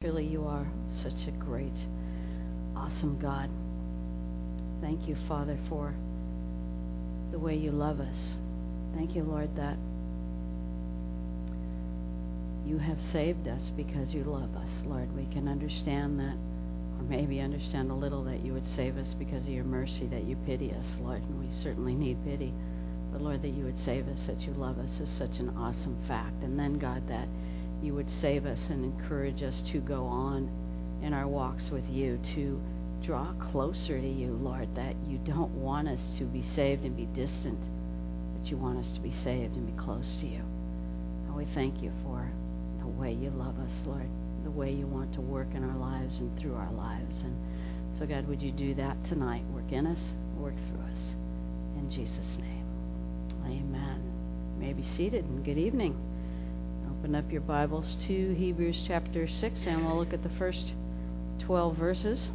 Truly, you are such a great, awesome God. Thank you, Father, for the way you love us. Thank you, Lord, that you have saved us because you love us. Lord, we can understand that, or maybe understand a little, that you would save us because of your mercy, that you pity us, Lord, and we certainly need pity. But, Lord, that you would save us, that you love us is such an awesome fact. And then, God, that you would save us and encourage us to go on in our walks with you, to draw closer to you, Lord, that you don't want us to be saved and be distant, but you want us to be saved and be close to you. And we thank you for the way you love us, Lord, the way you want to work in our lives and through our lives. And so, God, would you do that tonight? Work in us, work through us. In Jesus' name, amen. You may be seated, and good evening. Open up your Bibles to Hebrews chapter 6, and we'll look at the first 12 verses.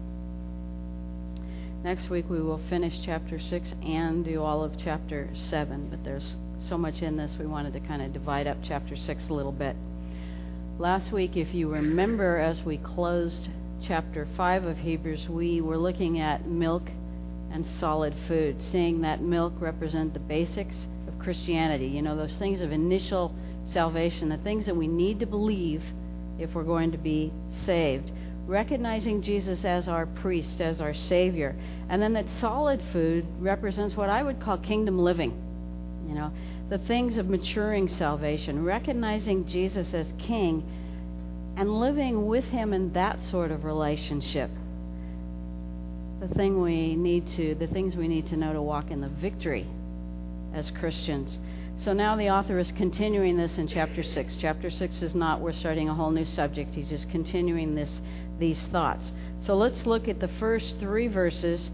Next week we will finish chapter 6 and do all of chapter 7, but there's so much in this we wanted to kind of divide up chapter 6 a little bit. Last week, if you remember, as we closed chapter 5 of Hebrews, we were looking at milk and solid food, seeing that milk represent the basics of Christianity, you know, those things of initial salvation, the things that we need to believe if we're going to be saved, recognizing Jesus as our priest, as our Savior. And then that solid food represents what I would call kingdom living, you know, the things of maturing salvation, recognizing Jesus as King and living with Him in that sort of relationship. The things we need to know to walk in the victory as Christians. So now the author is continuing this in chapter 6. Chapter 6 is not, we're starting a whole new subject. He's just continuing these thoughts. So let's look at the first 3 verses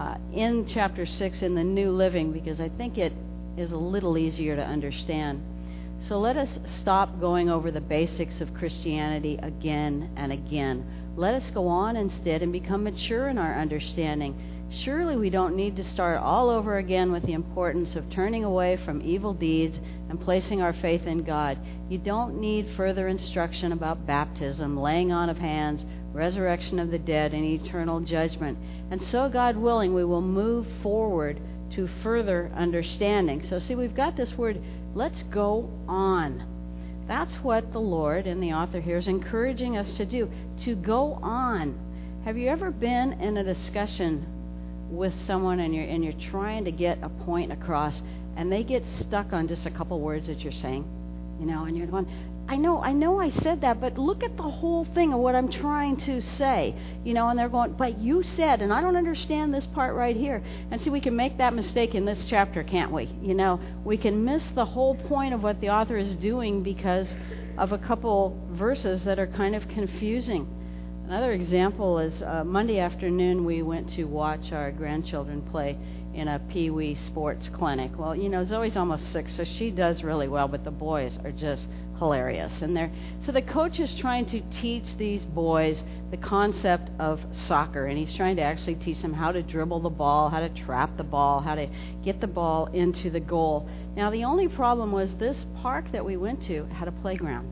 in chapter 6 in the New Living, because I think it is a little easier to understand. So let us stop going over the basics of Christianity again and again. Let us go on instead and become mature in our understanding. Surely we don't need to start all over again with the importance of turning away from evil deeds and placing our faith in God. You don't need further instruction about baptism, laying on of hands, resurrection of the dead, and eternal judgment. And so, God willing, we will move forward to further understanding. So see, we've got this word, let's go on. That's what the Lord and the author here is encouraging us to do, to go on. Have you ever been in a discussion with someone and you're trying to get a point across, and they get stuck on just a couple words that you're saying, you know, and you're going, I know I said that, but look at the whole thing of what I'm trying to say, you know, and they're going, but you said, and I don't understand this part right here. And see, we can make that mistake in this chapter, can't we? You know, we can miss the whole point of what the author is doing because of a couple verses that are kind of confusing. Another example is Monday afternoon we went to watch our grandchildren play in a Pee-wee sports clinic. Well, you know, Zoe's almost 6, so she does really well, but the boys are just hilarious. So the coach is trying to teach these boys the concept of soccer, and he's trying to actually teach them how to dribble the ball, how to trap the ball, how to get the ball into the goal. Now, the only problem was this park that we went to had a playground.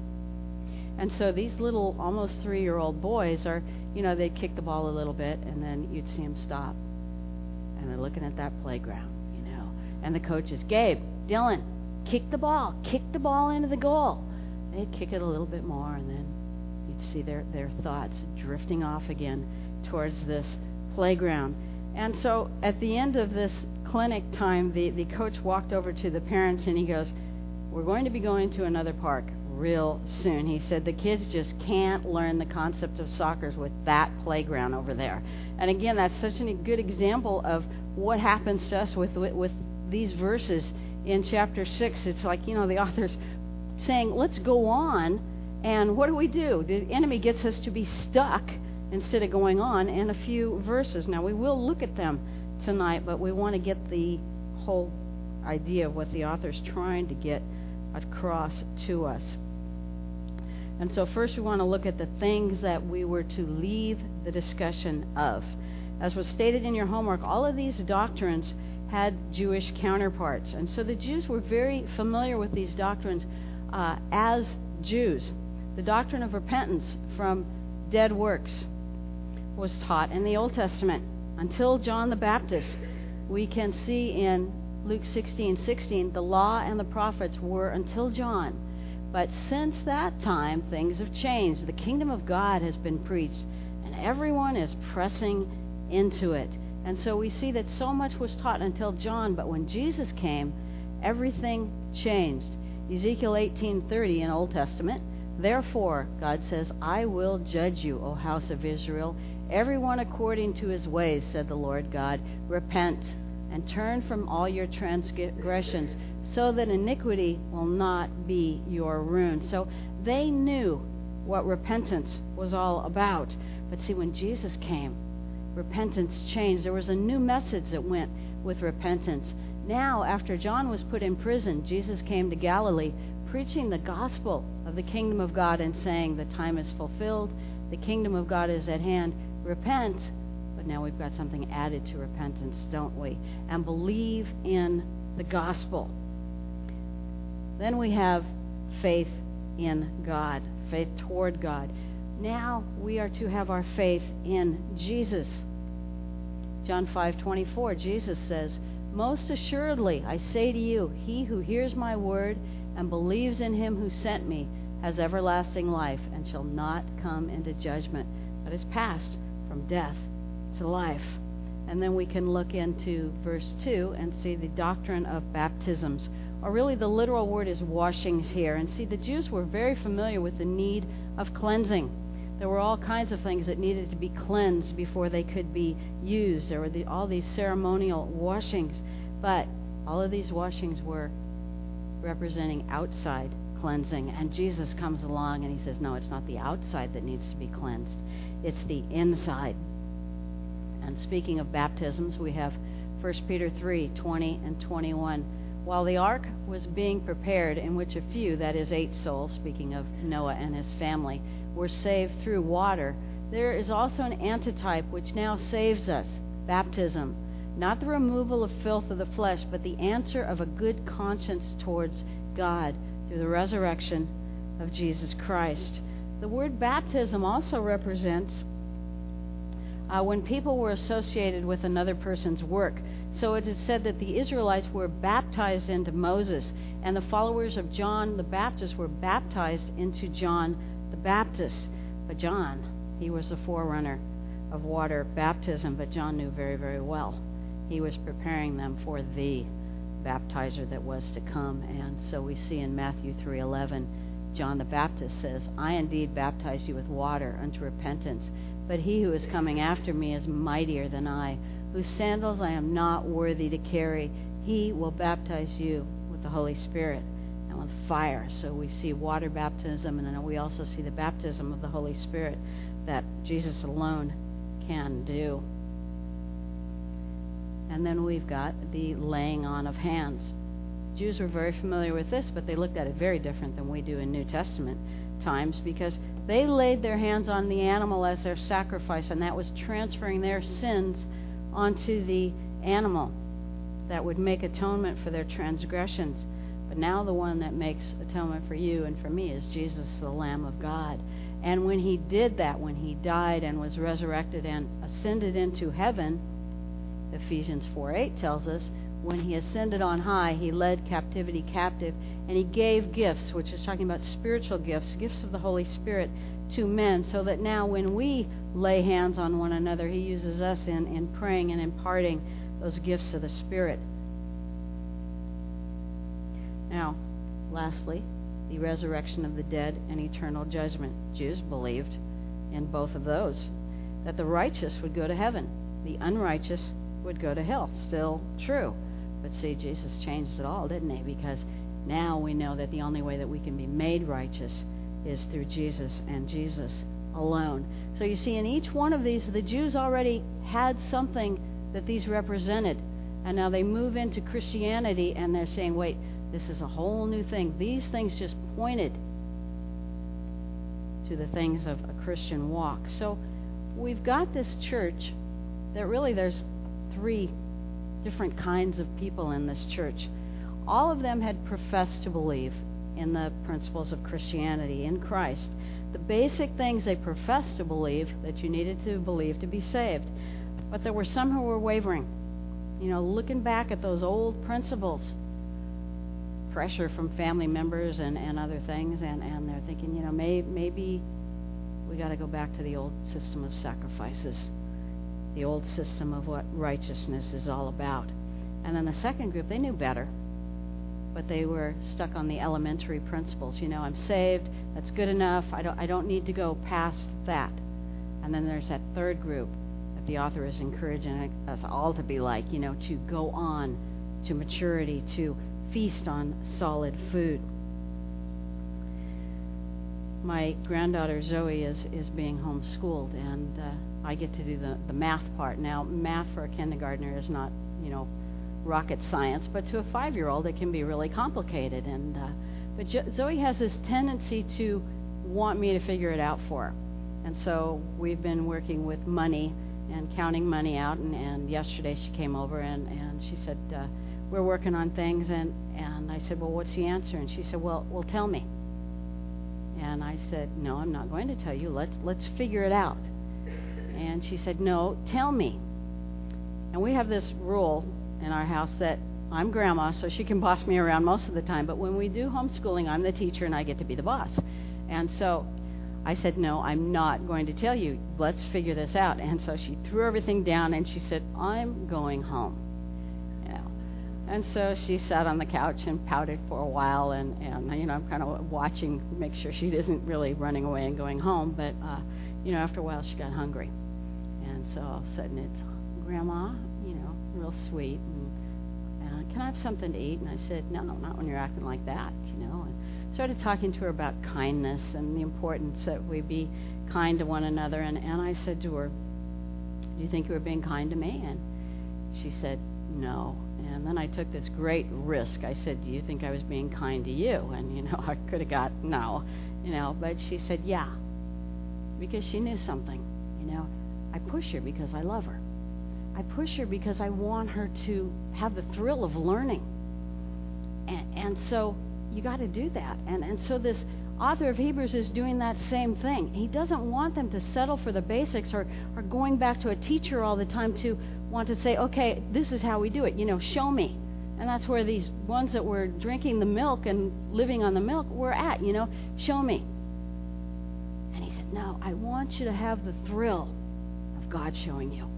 And so these little almost 3-year-old boys are, you know, they'd kick the ball a little bit, and then you'd see them stop. And they're looking at that playground, you know. And the coach is, Gabe, Dylan, kick the ball into the goal. They'd kick it a little bit more, and then you'd see their thoughts drifting off again towards this playground. And so at the end of this clinic time, the coach walked over to the parents, and he goes, we're going to be going to another park real soon. He said the kids just can't learn the concept of soccer with that playground over there. And again, that's such a good example of what happens to us with these verses in chapter 6. It's like, you know, the author's saying, let's go on, and what do? The enemy gets us to be stuck instead of going on in a few verses. Now, we will look at them tonight, but we want to get the whole idea of what the author's trying to get across to us. And so first we want to look at the things that we were to leave the discussion of. As was stated in your homework, all of these doctrines had Jewish counterparts. And so the Jews were very familiar with these doctrines as Jews. The doctrine of repentance from dead works was taught in the Old Testament until John the Baptist. We can see in Luke 16:16, the law and the prophets were until John. But since that time, things have changed. The kingdom of God has been preached, and everyone is pressing into it. And so we see that so much was taught until John, but when Jesus came, everything changed. Ezekiel 18:30 in Old Testament, therefore, God says, I will judge you, O house of Israel, everyone according to his ways, said the Lord God. Repent and turn from all your transgressions, so that iniquity will not be your ruin. So they knew what repentance was all about. But see, when Jesus came, repentance changed. There was a new message that went with repentance. Now, after John was put in prison, Jesus came to Galilee, preaching the gospel of the kingdom of God and saying, the time is fulfilled, the kingdom of God is at hand, repent. But now we've got something added to repentance, don't we? And believe in the gospel. Then we have faith in God, faith toward God. Now we are to have our faith in Jesus. John 5:24, Jesus says, most assuredly, I say to you, he who hears my word and believes in him who sent me has everlasting life and shall not come into judgment, but is passed from death to life. And then we can look into verse 2 and see the doctrine of baptisms. Or really the literal word is washings here. And see, the Jews were very familiar with the need of cleansing. There were all kinds of things that needed to be cleansed before they could be used. There were all these ceremonial washings. But all of these washings were representing outside cleansing. And Jesus comes along and he says, no, it's not the outside that needs to be cleansed. It's the inside. And speaking of baptisms, we have 1 Peter 3:20 and 21. While the ark was being prepared, in which a few, that is 8 souls, speaking of Noah and his family, were saved through water, there is also an antitype which now saves us, baptism. Not the removal of filth of the flesh, but the answer of a good conscience towards God through the resurrection of Jesus Christ. The word baptism also represents when people were associated with another person's work. So it is said that the Israelites were baptized into Moses, and the followers of John the Baptist were baptized into John the Baptist. But John, he was the forerunner of water baptism, but John knew very, very well. He was preparing them for the baptizer that was to come. And so we see in Matthew 3:11, John the Baptist says, I indeed baptize you with water unto repentance, but he who is coming after me is mightier than I, whose sandals I am not worthy to carry. He will baptize you with the Holy Spirit and with fire. So we see water baptism, and then we also see the baptism of the Holy Spirit that Jesus alone can do. And then we've got the laying on of hands. Jews were very familiar with this, but they looked at it very different than we do in New Testament times, because they laid their hands on the animal as their sacrifice, and that was transferring their sins onto the animal that would make atonement for their transgressions. But now the one that makes atonement for you and for me is Jesus, the Lamb of God. And when he did that, when he died and was resurrected and ascended into heaven, Ephesians 4:8 tells us, when he ascended on high, he led captivity captive, and he gave gifts, which is talking about spiritual gifts, gifts of the Holy Spirit to men, so that now when we lay hands on one another, he uses us in praying and imparting those gifts of the Spirit. Now, lastly, the resurrection of the dead and eternal judgment. Jews believed in both of those, that the righteous would go to heaven, the unrighteous would go to hell. Still true. But see, Jesus changed it all, didn't he? Because now we know that the only way that we can be made righteous is through Jesus and Jesus alone. So you see, in each one of these, the Jews already had something that these represented. And now they move into Christianity and they're saying, wait, this is a whole new thing. These things just pointed to the things of a Christian walk. So we've got this church that really there's 3 different kinds of people in this church. All of them had professed to believe in the principles of Christianity, in Christ. the basic things they professed to believe that you needed to believe to be saved. But there were some who were wavering, looking back at those old principles, pressure from family members and other things, and they're thinking, maybe we got to go back to the old system of sacrifices, the old system of what righteousness is all about. And then the second group, they knew better, but they were stuck on the elementary principles. I'm saved, that's good enough, I don't need to go past that. And then there's that third group that the author is encouraging us all to be like, to go on to maturity, to feast on solid food. My granddaughter Zoe is being homeschooled, and I get to do the math part. Now, math for a kindergartner is not, rocket science, but to a 5-year-old it can be really complicated. And but Zoe has this tendency to want me to figure it out for her. And so we've been working with money and counting money out, and yesterday she came over and she said, we're working on things, and I said, well, what's the answer? And she said, well, tell me. And I said, no, I'm not going to tell you. Let's figure it out. And she said, no, tell me. And we have this rule in our house that I'm grandma, so she can boss me around most of the time. But when we do homeschooling, I'm the teacher and I get to be the boss. And so I said, no, I'm not going to tell you. Let's figure this out. And so she threw everything down and she said, I'm going home. And so she sat on the couch and pouted for a while, and I'm kind of watching, make sure she isn't really running away and going home. But, after a while she got hungry. And so all of a sudden it's, Grandma, real sweet, and can I have something to eat? And I said, no, not when you're acting like that, and started talking to her about kindness and the importance that we be kind to one another. And I said to her, do you think you were being kind to me? And she said, no. And then I took this great risk. I said, do you think I was being kind to you? And, I could have got no, but she said, yeah, because she knew something. I push her because I love her. I push her because I want her to have the thrill of learning. And so you got to do that. And so this author of Hebrews is doing that same thing. He doesn't want them to settle for the basics or going back to a teacher all the time to want to say, okay, this is how we do it, show me. And that's where these ones that were drinking the milk and living on the milk were at, show me. And he said, no, I want you to have the thrill of God showing you.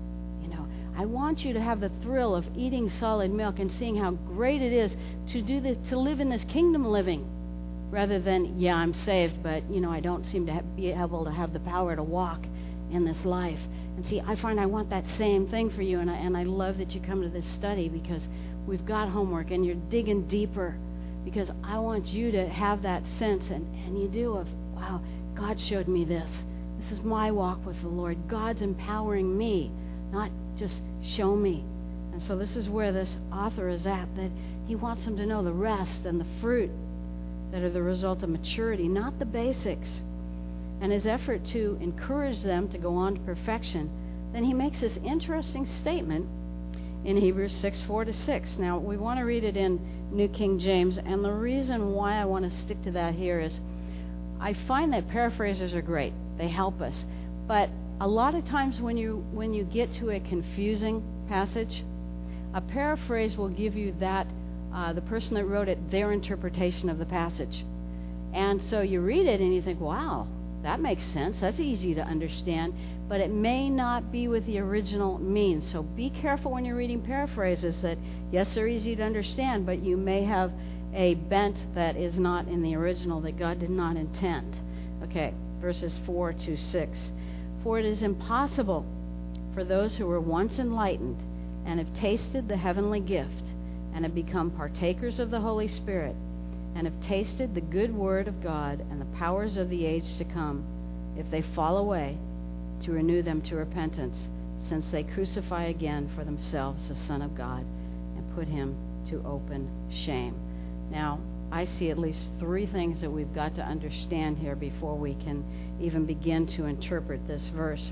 I want you to have the thrill of eating solid milk and seeing how great it is to live in this kingdom living, rather than, yeah, I'm saved, but, I don't seem to be able to have the power to walk in this life. And see, I find I want that same thing for you, and I love that you come to this study, because we've got homework, and you're digging deeper, because I want you to have that sense, and you do, of, wow, God showed me this. This is my walk with the Lord. God's empowering me, not just show me. And so this is where this author is at, that he wants them to know the rest and the fruit that are the result of maturity, not the basics. And his effort to encourage them to go on to perfection, then he makes this interesting statement in Hebrews 6:4-6. Now, we want to read it in New King James, and the reason why I want to stick to that here is I find that paraphrasers are great. They help us. But a lot of times when you get to a confusing passage, a paraphrase will give you that, the person that wrote it, their interpretation of the passage. And so you read it and you think, wow, that makes sense. That's easy to understand. But it may not be what the original means. So be careful when you're reading paraphrases that, yes, they're easy to understand, but you may have a bent that is not in the original, that God did not intend. Okay, verses 4-6. For it is impossible for those who were once enlightened and have tasted the heavenly gift and have become partakers of the Holy Spirit and have tasted the good word of God and the powers of the age to come, if they fall away, to renew them to repentance, since they crucify again for themselves the Son of God and put him to open shame. Now, I see at least 3 things that we've got to understand here before we can even begin to interpret this verse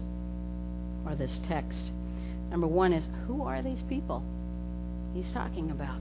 or this text. Number 1 is, who are these people he's talking about?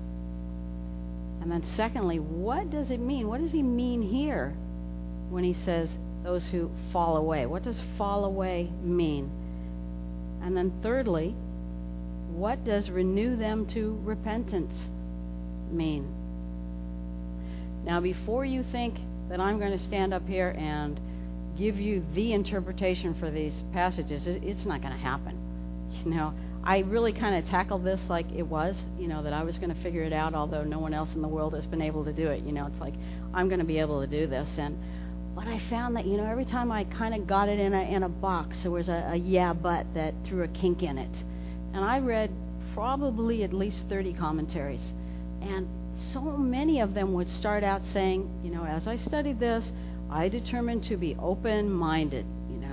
And then secondly, what does it mean? What does he mean here when he says, those who fall away. What does fall away mean? And then thirdly, what does renew them to repentance mean? Now, before you think that I'm going to stand up here and give you the interpretation for these passages, it's not going to happen. I really kind of tackled this like it was, that I was going to figure it out, although no one else in the world has been able to do it. It's like, I'm going to be able to do this. But I found that, every time I kind of got it in a box, there was a yeah, but that threw a kink in it. And I read probably at least 30 commentaries. And so many of them would start out saying, as I studied this, I determined to be open-minded,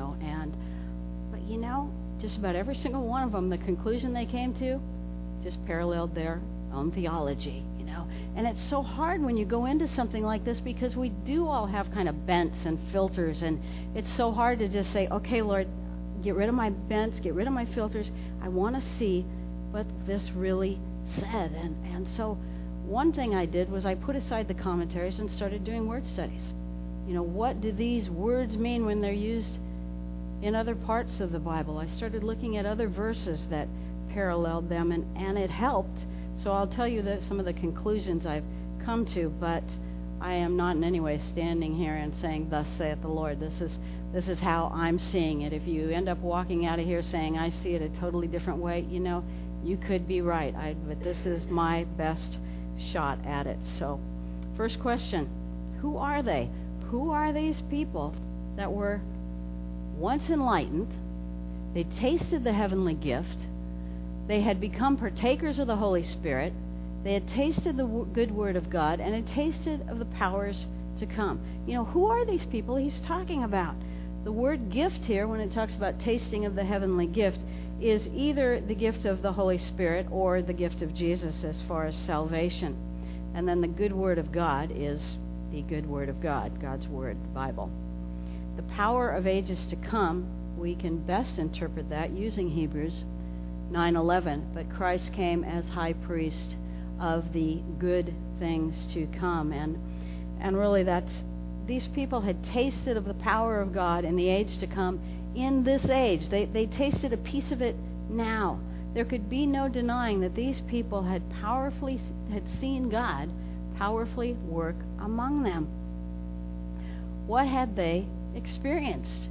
but just about every single one of them, the conclusion they came to just paralleled their own theology, And it's so hard when you go into something like this because we do all have kind of bents and filters, and it's so hard to just say, okay, Lord, get rid of my bents, get rid of my filters. I want to see what this really said. And so one thing I did was I put aside the commentaries and started doing word studies. What do these words mean when they're used in other parts of the Bible? I started looking at other verses that paralleled them, and it helped. So I'll tell you some of the conclusions I've come to, but I am not in any way standing here and saying, thus saith the Lord. This is how I'm seeing it. If you end up walking out of here saying, I see it a totally different way, you could be right. But this is my best shot at it. So, first question, who are they? Who are these people that were once enlightened? They tasted the heavenly gift. They had become partakers of the Holy Spirit. They had tasted the good word of God and had tasted of the powers to come. Who are these people he's talking about? The word gift here, when it talks about tasting of the heavenly gift, is either the gift of the Holy Spirit or the gift of Jesus as far as salvation. And then the good word of God is the good word of God, God's word, the Bible. The power of ages to come, we can best interpret that using Hebrews 9:11, but Christ came as high priest of the good things to come. And really these people had tasted of the power of God in the age to come in this age. They tasted a piece of it now. There could be no denying that these people had seen God powerfully work among them. What had they experienced?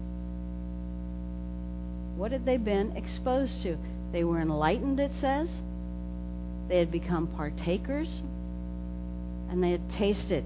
What had they been exposed to? They were enlightened, it says. They had become partakers, and they had tasted.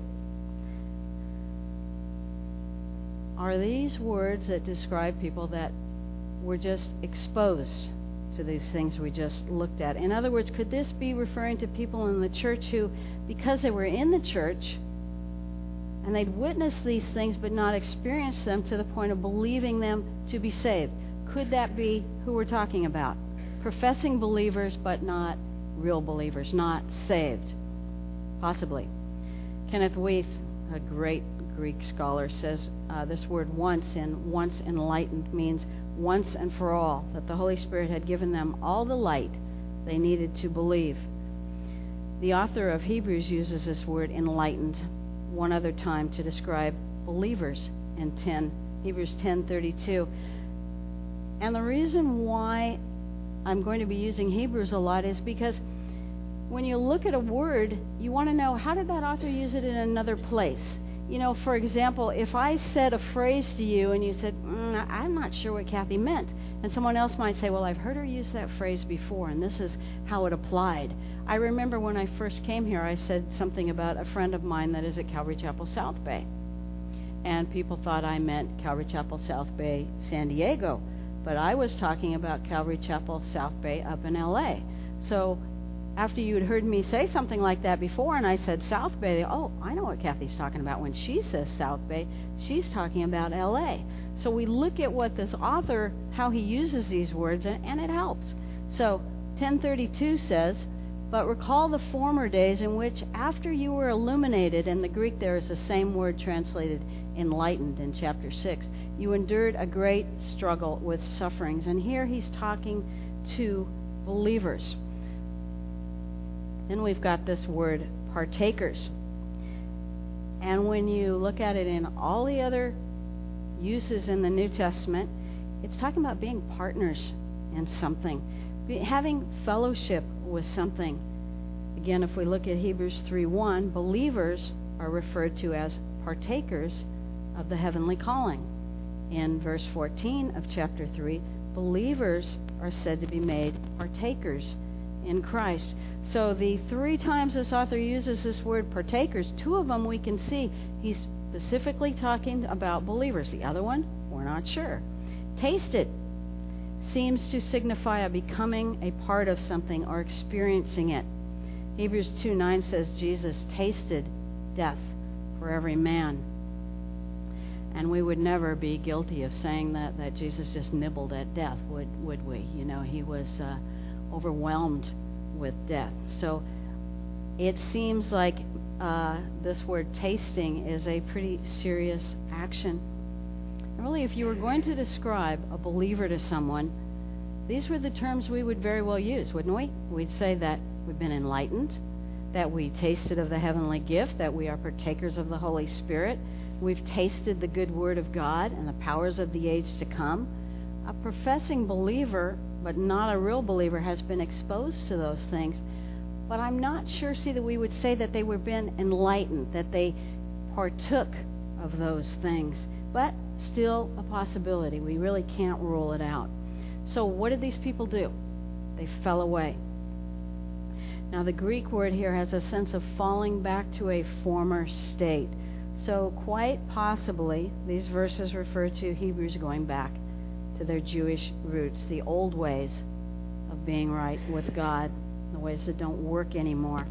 Are these words that describe people that were just exposed to these things we just looked at? In other words, could this be referring to people in the church who, because they were in the church, and they'd witnessed these things but not experienced them to the point of believing them to be saved? Could that be who we're talking about? Professing believers but not real believers, not saved. Possibly. Kenneth Wuest, a great Greek scholar, says this word once enlightened means once and for all, that the Holy Spirit had given them all the light they needed to believe. The author of Hebrews uses this word enlightened one other time to describe believers in Hebrews 10:32. And the reason why I'm going to be using Hebrews a lot is because when you look at a word, you want to know, how did that author use it in another place? For example, if I said a phrase to you and you said, I'm not sure what Kathy meant, and someone else might say, well, I've heard her use that phrase before, and this is how it applied. I remember when I first came here, I said something about a friend of mine that is at Calvary Chapel South Bay. And people thought I meant Calvary Chapel South Bay, San Diego. But I was talking about Calvary Chapel South Bay up in L.A. So after you had heard me say something like that before and I said South Bay, oh, I know what Kathy's talking about. When she says South Bay, she's talking about L.A. So we look at what this author, how he uses these words, and it helps. So 10:32 says, but recall the former days in which after you were illuminated, in the Greek there is the same word translated enlightened in chapter 6, you endured a great struggle with sufferings. And here he's talking to believers. Then we've got this word partakers. And when you look at it in all the other uses in the New Testament, it's talking about being partners in something, having fellowship with something. Again, if we look at Hebrews 3:1, believers are referred to as partakers of the heavenly calling. In verse 14 of chapter 3, believers are said to be made partakers in Christ. So the 3 times this author uses this word partakers, 2 of them we can see he's specifically talking about believers. The other one, we're not sure. Tasted seems to signify a becoming a part of something or experiencing it. Hebrews 2:9 says Jesus tasted death for every man. And we would never be guilty of saying that Jesus just nibbled at death, would we? You know, he was overwhelmed with death. So it seems like this word tasting is a pretty serious action. And really, if you were going to describe a believer to someone, these were the terms we would very well use, wouldn't we? We'd say that we've been enlightened, that we tasted of the heavenly gift, that we are partakers of the Holy Spirit, we've tasted the good word of God and the powers of the age to come. A professing believer, but not a real believer, has been exposed to those things. But I'm not sure, that we would say that they were been enlightened, that they partook of those things. But still a possibility. We really can't rule it out. So what did these people do? They fell away. Now the Greek word here has a sense of falling back to a former state. So quite possibly, these verses refer to Hebrews going back to their Jewish roots, the old ways of being right with God, the ways that don't work anymore.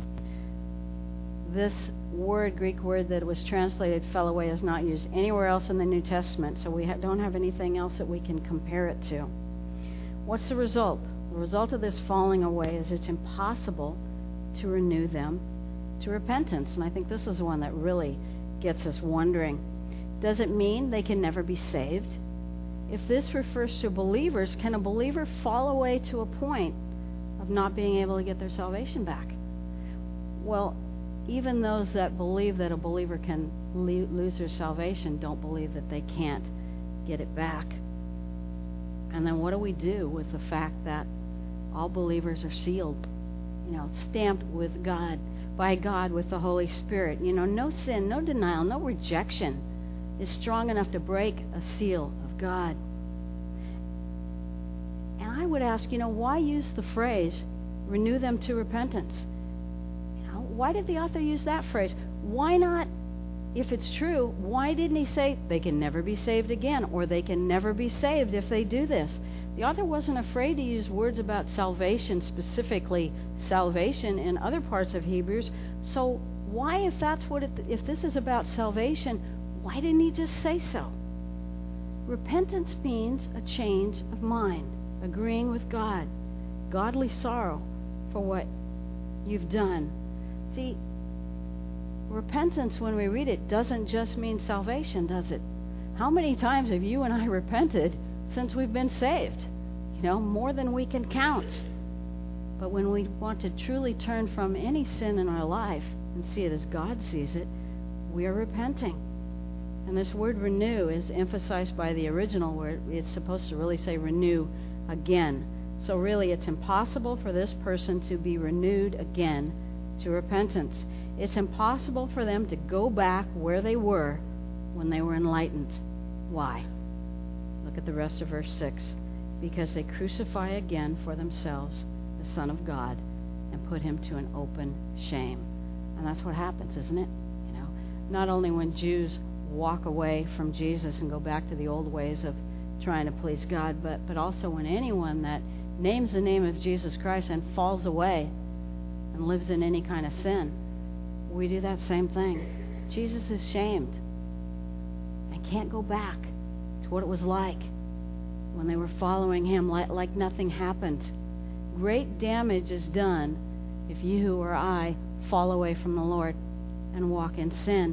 This word, Greek word that was translated fell away, is not used anywhere else in the New Testament, so we don't have anything else that we can compare it to. What's the result? The result of this falling away is it's impossible to renew them to repentance. And I think this is the one that really gets us wondering. Does it mean they can never be saved? If this refers to believers, can a believer fall away to a point of not being able to get their salvation back? Well, even those that believe that a believer can lose their salvation don't believe that they can't get it back. And then what do we do with the fact that all believers are sealed, stamped with God, by God with the Holy Spirit? No sin, no denial, no rejection is strong enough to break a seal of God. And I would ask, why use the phrase, renew them to repentance? Why did the author use that phrase? Why not, if it's true, why didn't he say they can never be saved again, or they can never be saved if they do this? The author wasn't afraid to use words about salvation, specifically salvation in other parts of Hebrews. So why, if this is about salvation, why didn't he just say so? Repentance means a change of mind, agreeing with God, godly sorrow for what you've done. See, repentance, when we read it, doesn't just mean salvation, does it? How many times have you and I repented since we've been saved? More than we can count. But when we want to truly turn from any sin in our life and see it as God sees it, we are repenting. And this word renew is emphasized by the original word. It's supposed to really say renew again. So really, it's impossible for this person to be renewed again to repentance. It's impossible for them to go back where they were when they were enlightened. Why? Look at the rest of verse 6. Because they crucify again for themselves the Son of God and put him to an open shame. And that's what happens, isn't it? Not only when Jews walk away from Jesus and go back to the old ways of trying to please God, but also when anyone that names the name of Jesus Christ and falls away and lives in any kind of sin, we do that same thing. Jesus is shamed and can't go back to what it was like when they were following him, like nothing happened. Great damage is done if you or I fall away from the Lord and walk in sin.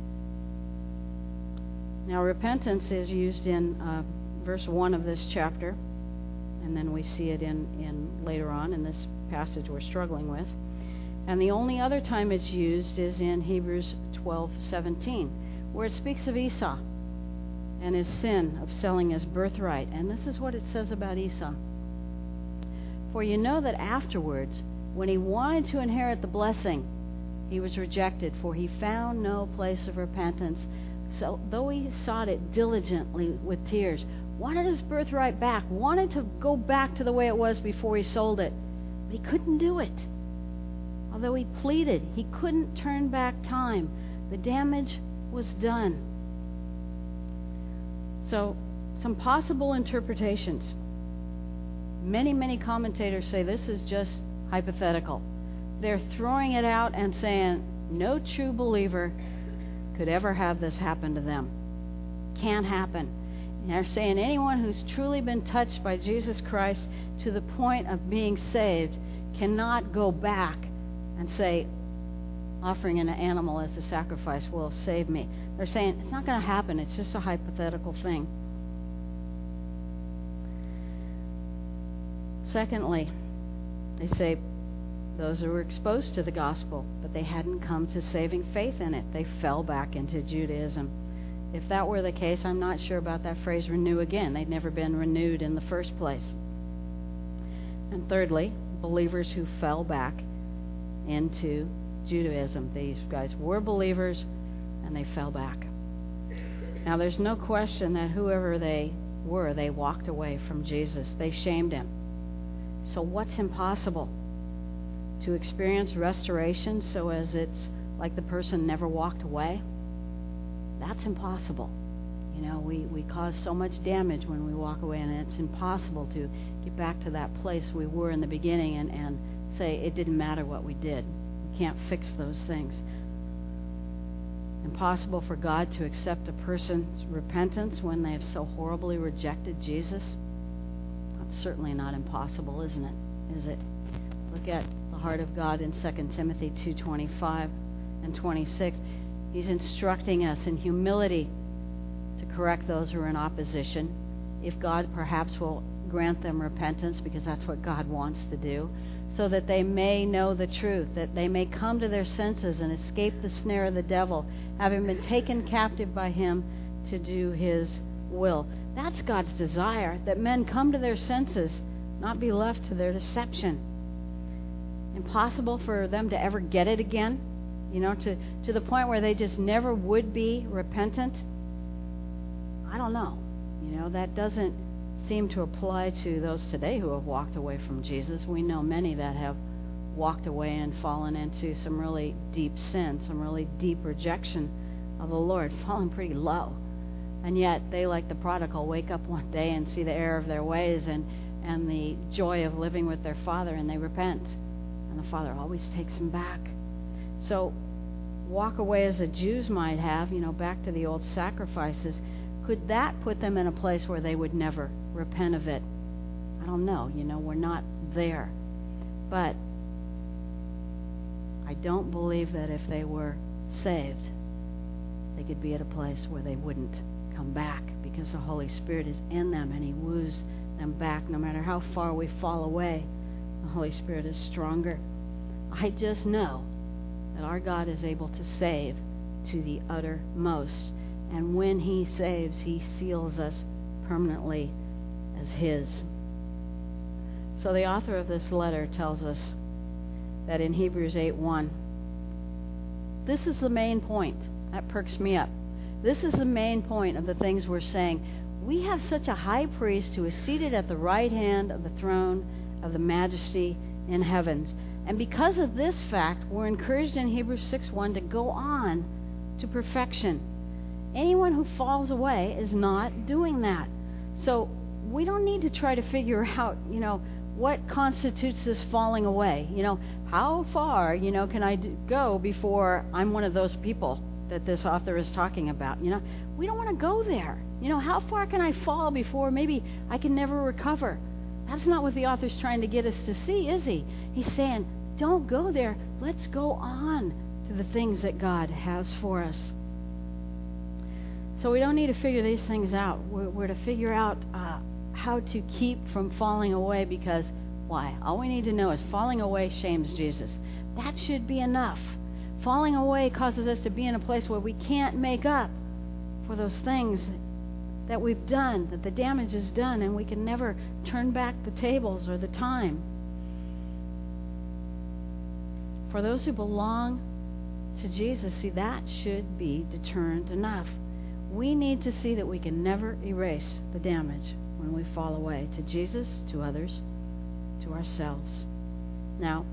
Now, repentance is used in verse 1 of this chapter, and then we see it in later on in this passage we're struggling with. And the only other time it's used is in Hebrews 12:17, where it speaks of Esau and his sin of selling his birthright. And this is what it says about Esau. For you know that afterwards, when he wanted to inherit the blessing, he was rejected, for he found no place of repentance. So though he sought it diligently with tears, wanted his birthright back, wanted to go back to the way it was before he sold it, but he couldn't do it. Although he pleaded, he couldn't turn back time. The damage was done. So, some possible interpretations. Many commentators say this is just hypothetical. They're throwing it out and saying no true believer could ever have this happen to them. Can't happen. And they're saying anyone who's truly been touched by Jesus Christ to the point of being saved cannot go back and say, offering an animal as a sacrifice will save me. They're saying it's not going to happen. It's just a hypothetical thing. Secondly, they say those who were exposed to the gospel, but they hadn't come to saving faith in it. They fell back into Judaism. If that were the case, I'm not sure about that phrase, renew again. They'd never been renewed in the first place. And thirdly, believers who fell back into Judaism. These guys were believers, and they fell back. Now, there's no question that whoever they were, they walked away from Jesus. They shamed him. So what's impossible? To experience restoration so as it's like the person never walked away? That's impossible. You know, we cause so much damage when we walk away, and it's impossible to get back to that place we were in the beginning and say it didn't matter what we did. We can't fix those things. Impossible for God to accept a person's repentance when they have so horribly rejected Jesus? That's certainly not impossible, isn't it? Is it? Look at the heart of God in 2 Timothy 2:25 and 26. He's instructing us in humility to correct those who are in opposition. If God perhaps will grant them repentance, because that's what God wants to do, so that they may know the truth, that they may come to their senses and escape the snare of the devil, having been taken captive by him to do his will. That's God's desire, that men come to their senses, not be left to their deception. Impossible for them to ever get it again, to the point where they just never would be repentant. I don't know. That doesn't seem to apply to those today who have walked away from Jesus. We know many that have walked away and fallen into some really deep sin, some really deep rejection of the Lord, fallen pretty low. And yet they, like the prodigal, wake up one day and see the error of their ways and the joy of living with their Father, and they repent. And the Father always takes them back. So walk away as the Jews might have, back to the old sacrifices. Could that put them in a place where they would never repent of it? I don't know. We're not there. But I don't believe that if they were saved, they could be at a place where they wouldn't come back, because the Holy Spirit is in them and he woos them back. No matter how far we fall away, the Holy Spirit is stronger. I just know that our God is able to save to the uttermost. And when he saves, he seals us permanently as his. So the author of this letter tells us that in Hebrews 8:1, this is the main point. That perks me up. This is the main point of the things we're saying. We have such a high priest who is seated at the right hand of the throne of the majesty in heavens. And because of this fact, we're encouraged in Hebrews 6:1 to go on to perfection. Anyone who falls away is not doing that. So we don't need to try to figure out, what constitutes this falling away. How far, can I go before I'm one of those people that this author is talking about? We don't want to go there. How far can I fall before maybe I can never recover? That's not what the author's trying to get us to see, is he? He's saying, don't go there. Let's go on to the things that God has for us. So we don't need to figure these things out. We're to figure out how to keep from falling away, because why? All we need to know is falling away shames Jesus. That should be enough. Falling away causes us to be in a place where we can't make up for those things that we've done, that the damage is done, and we can never turn back the tables or the time. For those who belong to Jesus, see, that should be deterrent enough. We need to see that we can never erase the damage when we fall away to Jesus, to others, to ourselves. Now,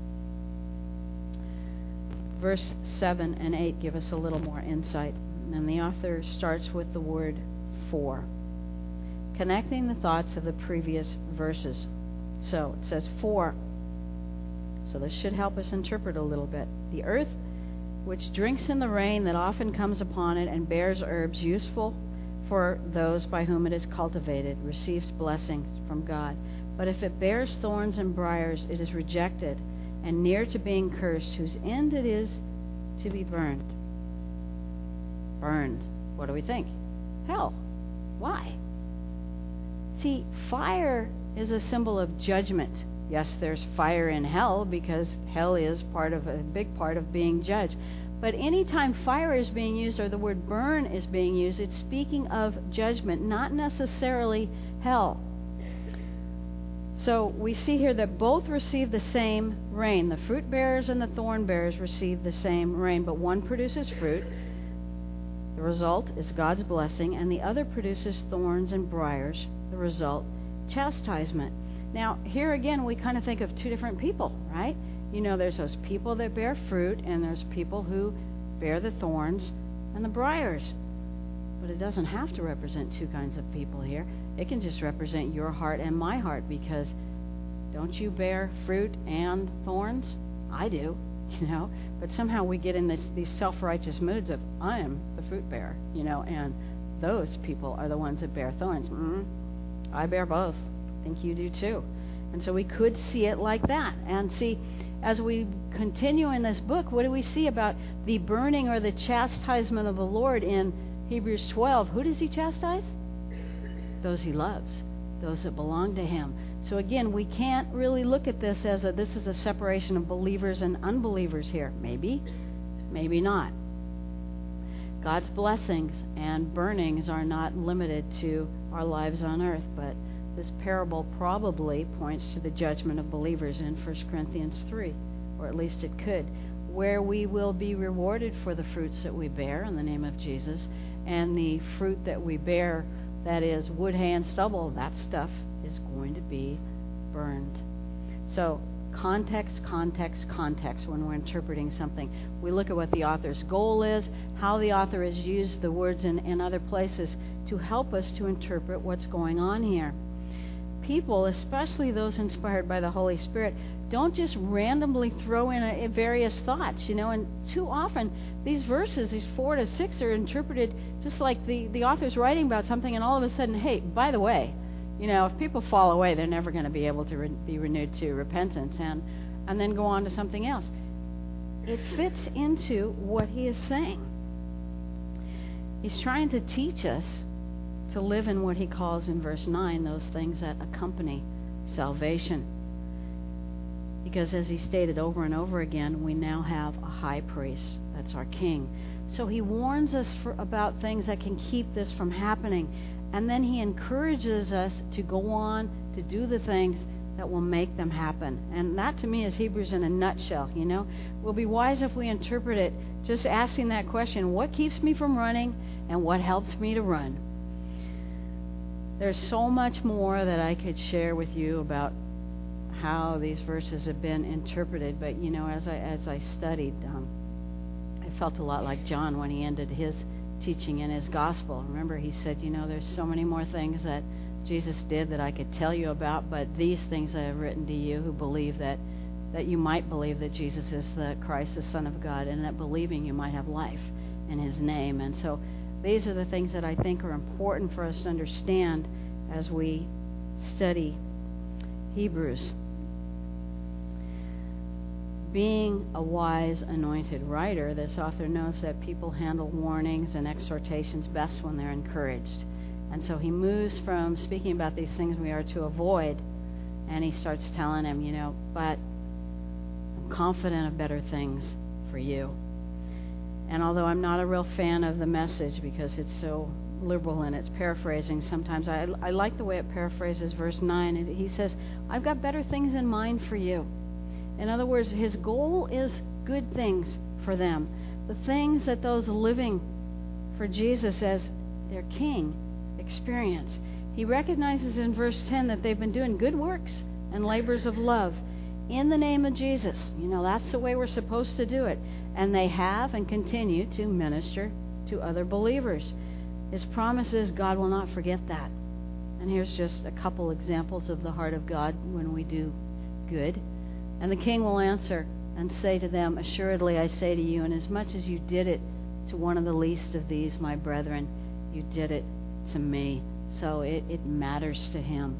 verse 7 and 8 give us a little more insight. And the author starts with the word for, connecting the thoughts of the previous verses. So it says for. So this should help us interpret a little bit. The earth, which drinks in the rain that often comes upon it and bears herbs useful for those by whom it is cultivated, receives blessings from God. But if it bears thorns and briars, it is rejected and near to being cursed, whose end it is to be burned. Burned. What do we think? Hell. Why? See, fire is a symbol of judgment. Yes, there's fire in hell because hell is a big part of being judged. But anytime fire is being used or the word burn is being used, it's speaking of judgment, not necessarily hell. So we see here that both receive the same rain. The fruit bearers and the thorn bearers receive the same rain, but one produces fruit. The result is God's blessing, and the other produces thorns and briars. The result, chastisement. Now, here again, we kind of think of two different people, right? You know, there's those people that bear fruit, and there's people who bear the thorns and the briars. But it doesn't have to represent two kinds of people here. It can just represent your heart and my heart, because don't you bear fruit and thorns? I do, you know. But somehow we get in these self-righteous moods of, I am the fruit bearer, you know, and those people are the ones that bear thorns. I bear both. I think you do too. And so we could see it like that. And see, as we continue in this book, what do we see about the burning or the chastisement of the Lord in Hebrews 12? Who does he chastise? Those he loves, those that belong to him. So again, we can't really look at this as this is a separation of believers and unbelievers here. Maybe, maybe not. God's blessings and burnings are not limited to our lives on earth, but this parable probably points to the judgment of believers in 1 Corinthians 3, or at least it could, where we will be rewarded for the fruits that we bear in the name of Jesus, and the fruit that we bear, that is wood, hay, and stubble, that stuff is going to be burned. So context, context, context when we're interpreting something. We look at what the author's goal is, how the author has used the words in other places to help us to interpret what's going on here. People, especially those inspired by the Holy Spirit, don't just randomly throw in various thoughts, you know, and too often these verses, these 4 to 6, are interpreted just like the author's writing about something, and all of a sudden, hey, by the way, you know, if people fall away, they're never going to be able to be renewed to repentance, and then go on to something else. It fits into what he is saying. He's trying to teach us to live in what he calls in verse 9, those things that accompany salvation. Because as he stated over and over again, we now have a high priest. That's our king. So he warns us about things that can keep this from happening. And then he encourages us to go on to do the things that will make them happen. And that to me is Hebrews in a nutshell, you know. We'll be wise if we interpret it just asking that question, what keeps me from running and what helps me to run? There's so much more that I could share with you about how these verses have been interpreted, but you know, as I studied, I felt a lot like John when he ended his teaching in his gospel. Remember, he said, you know, there's so many more things that Jesus did that I could tell you about, but these things I have written to you who believe that you might believe that Jesus is the Christ, the Son of God, and that believing you might have life in his name. And so these are the things that I think are important for us to understand as we study Hebrews. Being a wise, anointed writer, this author knows that people handle warnings and exhortations best when they're encouraged. And so he moves from speaking about these things we are to avoid, and he starts telling him, you know, but I'm confident of better things for you. And although I'm not a real fan of the message because it's so liberal in its paraphrasing sometimes. I like the way it paraphrases verse 9. He says, I've got better things in mind for you. In other words, his goal is good things for them. The things that those living for Jesus as their king experience. He recognizes in verse 10 that they've been doing good works and labors of love in the name of Jesus. That's the way we're supposed to do it. And they have and continue to minister to other believers. His promise is God will not forget that. And here's just a couple examples of the heart of God when we do good. And the king will answer and say to them, assuredly I say to you, inasmuch as you did it to one of the least of these, my brethren, you did it to me. So it matters to him.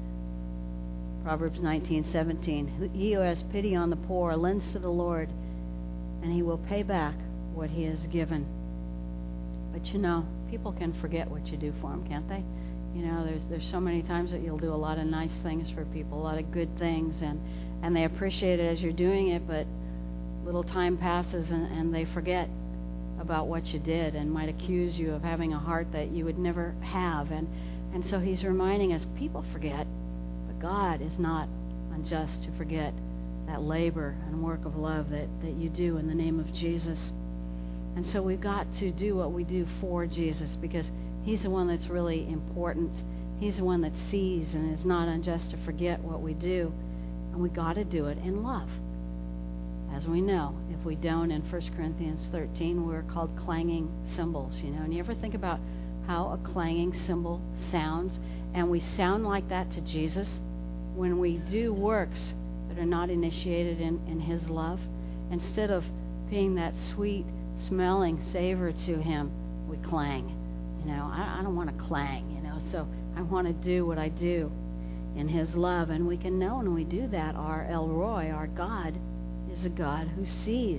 Proverbs 19:17, he who has pity on the poor lends to the Lord, and he will pay back what he has given. But people can forget what you do for them, can't they? There's so many times that you'll do a lot of nice things for people, a lot of good things, and they appreciate it as you're doing it, but little time passes and they forget about what you did and might accuse you of having a heart that you would never have. And so he's reminding us, people forget, but God is not unjust to forget that labor and work of love that you do in the name of Jesus. And so we've got to do what we do for Jesus, because he's the one that's really important. He's the one that sees and is not unjust to forget what we do. And we got to do it in love. As we know, if we don't, in 1 Corinthians 13, we're called clanging cymbals. And you ever think about how a clanging cymbal sounds? And we sound like that to Jesus when we do works that are not initiated in his love. Instead of being that sweet smelling savor to him, we clang. I don't want to clang, so I want to do what I do in his love. And we can know when we do that, our El Roi, our God, is a God who sees.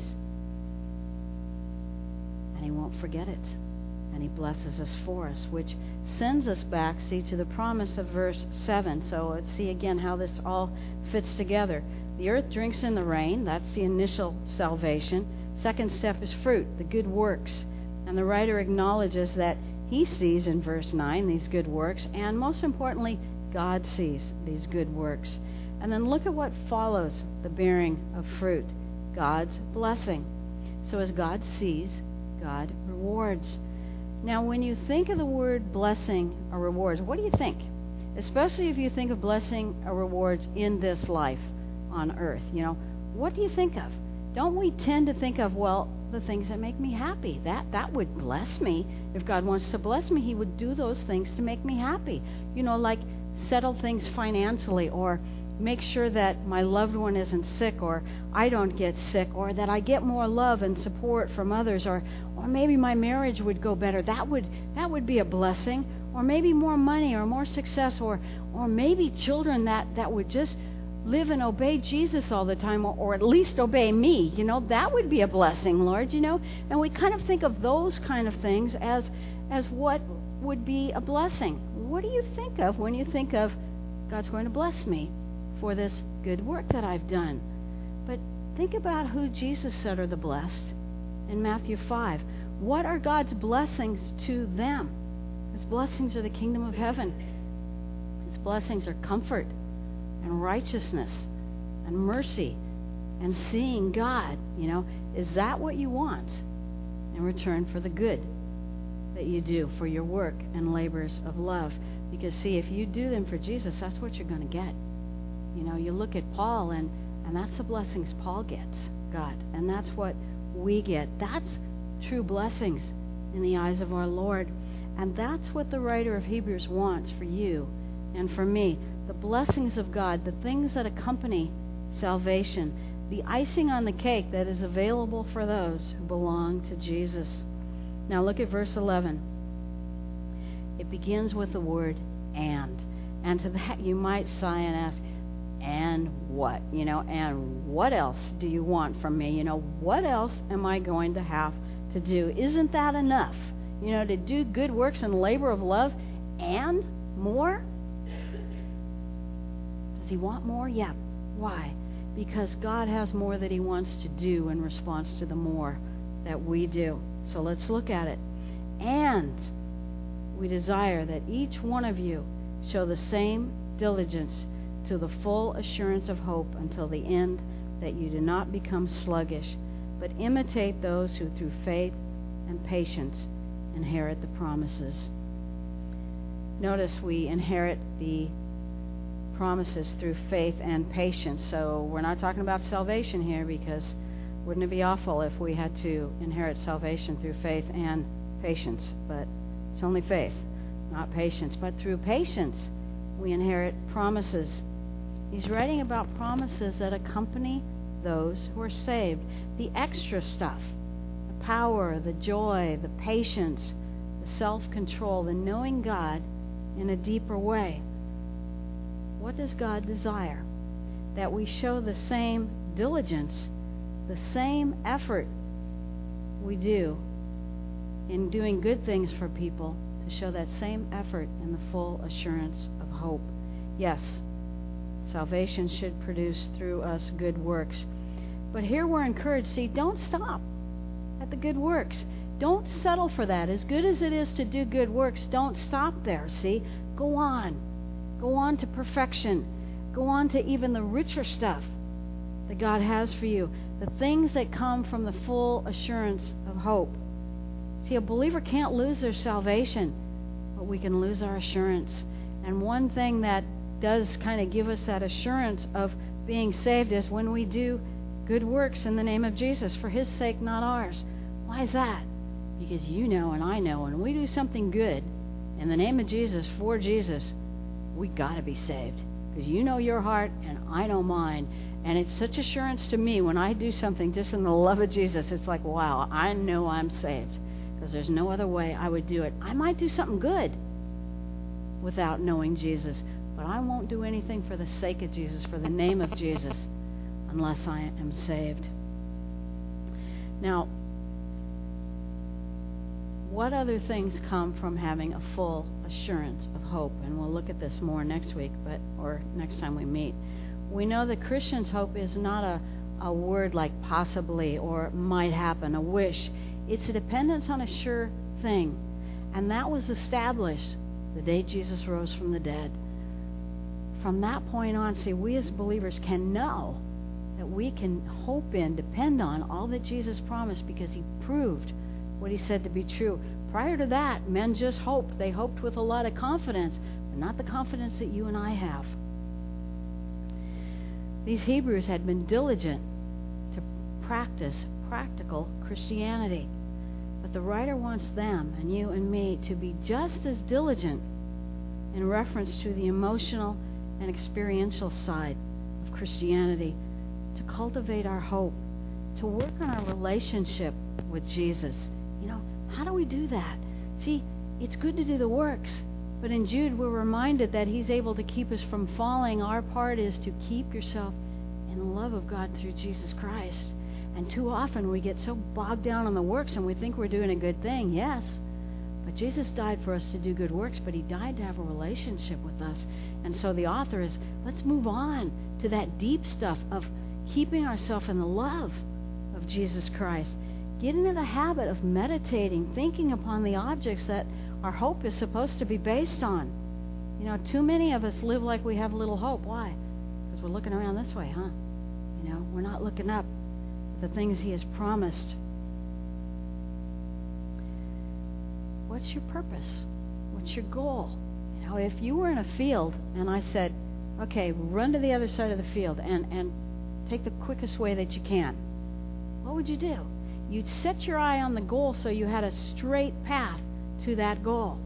And he won't forget it. And he blesses us for us, which sends us back, to the promise of verse 7. So let's see again how this all fits together. The earth drinks in the rain. That's the initial salvation. Second step is fruit, the good works. And the writer acknowledges that he sees in verse 9 these good works, and most importantly, God sees these good works. And then look at what follows the bearing of fruit, God's blessing. So as God sees, God rewards. Now, when you think of the word blessing or rewards, what do you think? Especially if you think of blessing or rewards in this life on earth. What do you think of? Don't we tend to think of, the things that make me happy? That would bless me. If God wants to bless me, he would do those things to make me happy. Like settle things financially, or make sure that my loved one isn't sick, or I don't get sick, or that I get more love and support from others, or maybe my marriage would go better. That would be a blessing. Or maybe more money, or more success, or maybe children that would just live and obey Jesus all the time, or at least obey me. That would be a blessing, Lord. And we kind of think of those kind of things as what would be a blessing. What do you think of when you think of God's going to bless me for this good work that I've done? But think about who Jesus said are the blessed in Matthew 5. What are God's blessings to them? His blessings are the kingdom of heaven. His blessings are comfort and righteousness and mercy and seeing God. Is that what you want in return for the good that you do for your work and labors of love? Because see, if you do them for Jesus, that's what you're going to get. You look at Paul, and that's the blessings Paul gets, God, and that's what we get. That's true blessings in the eyes of our Lord. And that's what the writer of Hebrews wants for you and for me. The blessings of God, the things that accompany salvation, the icing on the cake that is available for those who belong to Jesus. Now look at verse 11. It begins with the word and. And to that you might sigh and ask, and what? And what else do you want from me? What else am I going to have to do? Isn't that enough? To do good works and labor of love and more? Does he want more? Yeah. Why? Because God has more that he wants to do in response to the more that we do. So let's look at it. And we desire that each one of you show the same diligence to the full assurance of hope until the end, that you do not become sluggish, but imitate those who through faith and patience inherit the promises. Notice we inherit the promises through faith and patience. So we're not talking about salvation here, because wouldn't it be awful if we had to inherit salvation through faith and patience? But it's only faith, not patience. But through patience, we inherit promises. He's writing about promises that accompany those who are saved. The extra stuff, the power, the joy, the patience, the self-control, the knowing God in a deeper way. What does God desire? That we show the same diligence, the same effort we do in doing good things for people, to show that same effort in the full assurance of hope. Yes, salvation should produce through us good works. But here we're encouraged, see, don't stop at the good works. Don't settle for that. As good as it is to do good works, don't stop there, see? Go on. Go on to perfection. Go on to even the richer stuff that God has for you. The things that come from the full assurance of hope. See, a believer can't lose their salvation, but we can lose our assurance. And one thing that does kind of give us that assurance of being saved is when we do good works in the name of Jesus, for His sake, not ours. Why is that? Because you know and I know when we do something good in the name of Jesus, for Jesus, we got to be saved. Because you know your heart and I know mine. And it's such assurance to me when I do something just in the love of Jesus. It's like, wow, I know I'm saved. Because there's no other way I would do it. I might do something good without knowing Jesus. But I won't do anything for the sake of Jesus, for the name of Jesus, unless I am saved. Now, what other things come from having a full assurance of hope? And we'll look at this more next week, or next time we meet. We know that Christians' hope is not a word like possibly or might happen, a wish. It's a dependence on a sure thing. And that was established the day Jesus rose from the dead. From that point on, see, we as believers can know that we can hope in, depend on all that Jesus promised, because He proved what He said to be true. Prior to that, men just hoped. They hoped with a lot of confidence, but not the confidence that you and I have. These Hebrews had been diligent to practice practical Christianity. But the writer wants them and you and me to be just as diligent in reference to the emotional and experiential side of Christianity, to cultivate our hope, to work on our relationship with Jesus. You know, how do we do that? See, it's good to do the works, but in Jude we're reminded that He's able to keep us from falling. Our part is to keep yourself in the love of God through Jesus Christ. And too often we get so bogged down on the works and we think we're doing a good thing. Yes, but Jesus died for us to do good works, but He died to have a relationship with us. And so the author is, let's move on to that deep stuff of keeping ourselves in the love of Jesus Christ. Get into the habit of meditating, thinking upon the objects that our hope is supposed to be based on. You know, too many of us live like we have little hope. Why? Because we're looking around this way, huh? You know, we're not looking up at the things He has promised. What's your purpose? What's your goal? You know, if you were in a field and I said, okay, run to the other side of the field and take the quickest way that you can, what would you do? You'd set your eye on the goal so you had a straight path to that goal.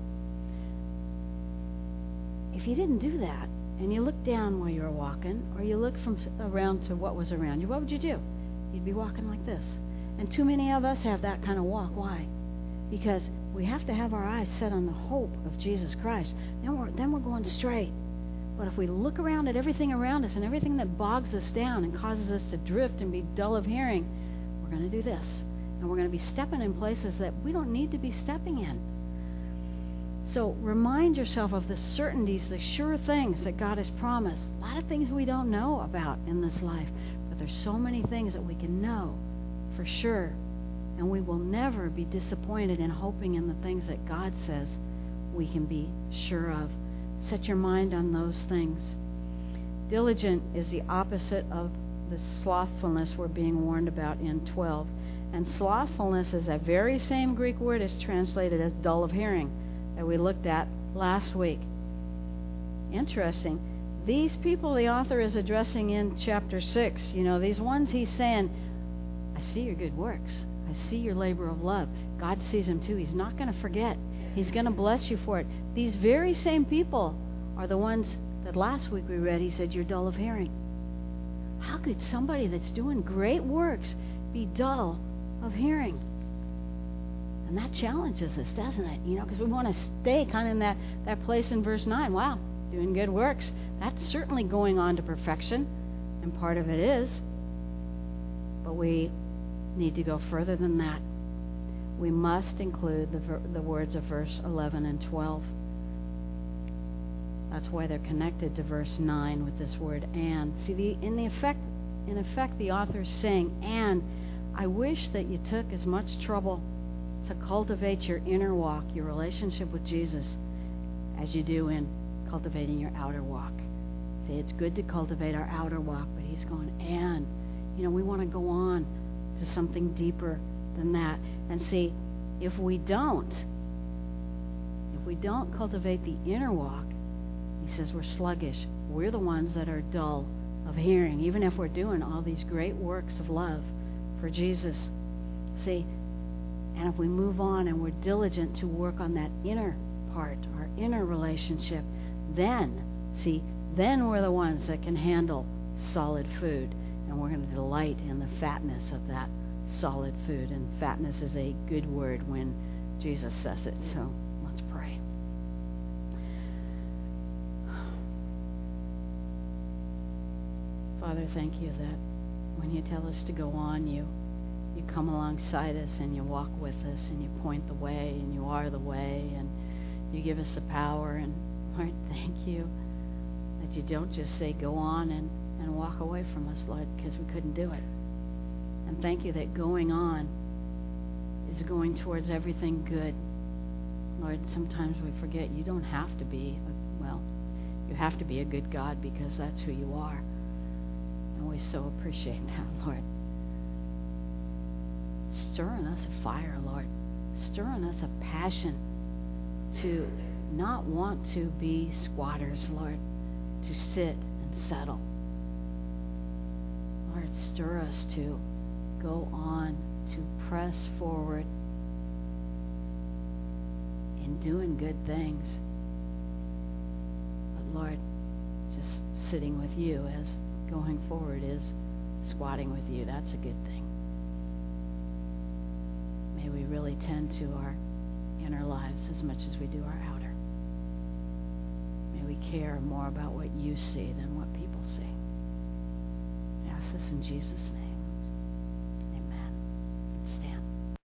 If you didn't do that, and you looked down while you were walking, or you looked from around to what was around you, what would you do? You'd be walking like this. And too many of us have that kind of walk. Why? Because we have to have our eyes set on the hope of Jesus Christ. Then we're going straight. But if we look around at everything around us and everything that bogs us down and causes us to drift and be dull of hearing, we're going to do this. And we're going to be stepping in places that we don't need to be stepping in. So remind yourself of the certainties, the sure things that God has promised. A lot of things we don't know about in this life, but there's so many things that we can know for sure. And we will never be disappointed in hoping in the things that God says we can be sure of. Set your mind on those things. Diligent is the opposite of the slothfulness we're being warned about in 12. And slothfulness is that very same Greek word is translated as dull of hearing that we looked at last week. Interesting. These people the author is addressing in chapter 6, these ones he's saying, I see your good works. I see your labor of love. God sees them too. He's not going to forget. He's going to bless you for it. These very same people are the ones that last week we read, he said, you're dull of hearing. How could somebody that's doing great works be dull of hearing? And that challenges us, doesn't it? Because we want to stay kind of in that place in verse 9. Wow, doing good works. That's certainly going on to perfection, and part of it is. But we need to go further than that. We must include the words of verse 11 and 12. That's why they're connected to verse 9 with this word and. See, in effect, the author is saying, and I wish that you took as much trouble to cultivate your inner walk, your relationship with Jesus, as you do in cultivating your outer walk. See, it's good to cultivate our outer walk, but he's going, and, we want to go on to something deeper than that. And see, if we don't cultivate the inner walk, he says we're sluggish. We're the ones that are dull of hearing, even if we're doing all these great works of love for Jesus. See, and if we move on and we're diligent to work on that inner part, our inner relationship, then we're the ones that can handle solid food, and we're going to delight in the fatness of that solid food. And fatness is a good word when Jesus says it. So let's pray. Father, thank you that when you tell us to go on, you come alongside us and you walk with us and you point the way and you are the way and you give us the power. And Lord, thank you that you don't just say go on and walk away from us, Lord, because we couldn't do it. And thank you that going on is going towards everything good. Lord, sometimes we forget you don't have to be, you have to be a good God because that's who you are. And we so appreciate that, Lord. Stir in us a fire, Lord. Stir in us a passion to not want to be squatters, Lord, to sit and settle. Lord, stir us to go on, to press forward in doing good things. But Lord, just sitting with you as going forward is squatting with you. That's a good thing. May we really tend to our inner lives as much as we do our outer. May we care more about what you see than what people see.